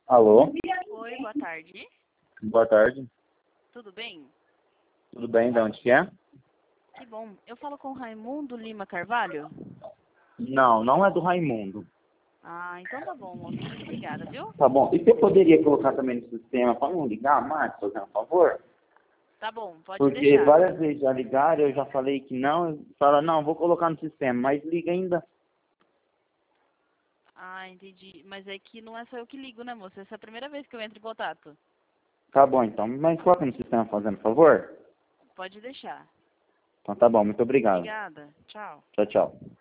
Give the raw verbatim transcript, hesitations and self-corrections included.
Alô? Oi, boa tarde. Boa tarde. Tudo bem? Tudo bem? De onde que é? Que bom. Eu falo com Raimundo Lima Carvalho? Não, não é do Raimundo. Ah, então tá bom, moço. Muito obrigada, viu? Tá bom. E você poderia colocar também no sistema para não ligar mais, fazendo um favor? Tá bom, pode Porque deixar. várias vezes já ligaram, eu já falei que não, fala, não, vou colocar no sistema, mas liga ainda. Ah, entendi. Mas é que não é só eu que ligo, né, moço? Essa é a primeira vez que eu entro em contato. Tá bom, então, mas coloca no sistema fazendo favor? Pode deixar. Então tá bom, muito obrigado. Obrigada. Tchau. Tchau, tchau.